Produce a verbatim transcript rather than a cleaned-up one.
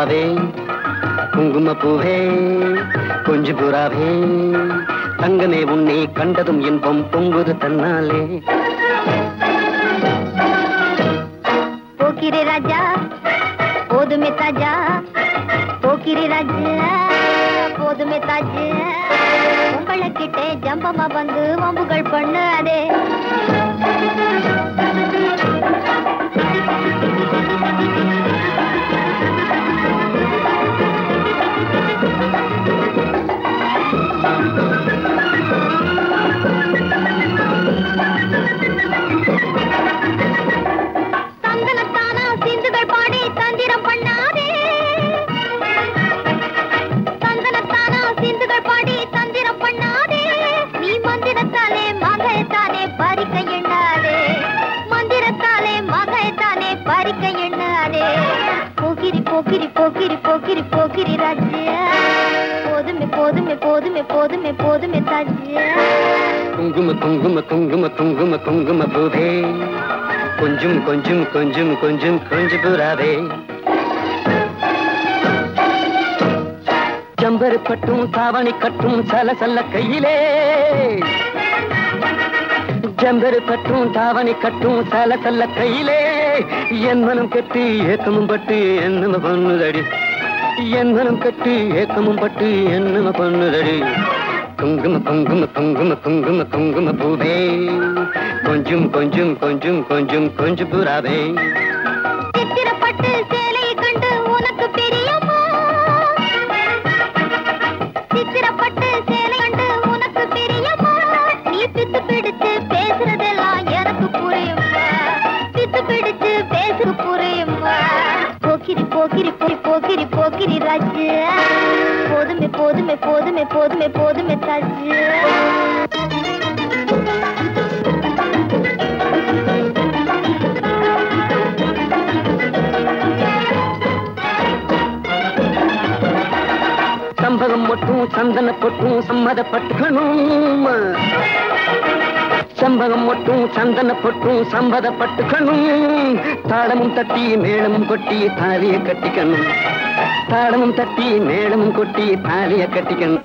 நிலாவே குங்கும பூவே கொஞ்சு புறாவே தங்கமே உன்னை கண்டதும் இன்பம் பொங்குது தன்னாலே. போக்கிரி ராஜா போதுமே தாஜா, போக்கிரி ராஜா போதுமே தாஜா, உங்களை கிட்டே ஜம்பமா வந்து வம்புகள் பண்ணாதே. தந்தனத்தானா சிந்துகள் பாடி தந்திரம் பண்ணாதே, தந்தனத்தானா சிந்துகள் பாடி தந்திரம் பண்ணாதே, நீ மந்திரத்தாலே மகைத்தானே பறிக்க எண்ணாதே, மந்திரத்தாலே மகைத்தானே பறிக்க எண்ணாதே. போக்கிரி போக்கிரி போக்கிரி போக்கிரி போக்கிரி ராஜா, போதுமே போதுமே போதுமே போதுமே போதுமே தாஜா. குங்கும குங்கும குங்கும குங்கும குங்கும பூவே கொஞ்சம் கொஞ்சம் கொஞ்சம் கொஞ்சம் கொஞ்சு புறாவே. ஜம்பரு பட்டும் தாவணி கட்டும் சல சல்ல கையிலே, ஜம்பரு பட்டும் தாவணி கட்டும் சல சல்ல கையிலே, என் மனம் கட்டி ஏக்கமும் பட்டு என்னம பண்ணுதடி, என் மனம் கட்டி ஏக்கமும் பட்டு என்னம பண்ணுதடி. குங்கும குங்கும குங்கும குங்கும குங்கும பூவே கொஞ்சம் கொஞ்சம் கொஞ்சம் கொஞ்சம் கொஞ்சம் புறாவே. சித்திரப்பட்டு சேலை கண்டு உனக்கு பிரியமா, சித்திரப்பட்டு சேலை கண்டு உனக்கு பிரியமா, நீ பித்து பிடிச்சு பேசுறதெல்லாம் எனக்கு புரியுமா, பித்து பிடிச்சு பேசு புரியுமா. போக்கிரி போக்கிரி போய் போக்கிரி போக்கிரி ராஜா, போதுமே போதுமே போதுமே போதுமே போதுமே தாஜா. சம்பகம் மட்டும் சந்தன பொட்டும் சம்மதப்பட்டுக்கணும், சம்பகம் மட்டும் சந்தன பொட்டும் சம்மதப்பட்டுக்கணும், தாளமும் தட்டி மேளமும் கொட்டி தாலிய கட்டிக்கணும், தாளமும் தட்டி மேளமும் கொட்டி தாலிய கட்டிக்கணும்.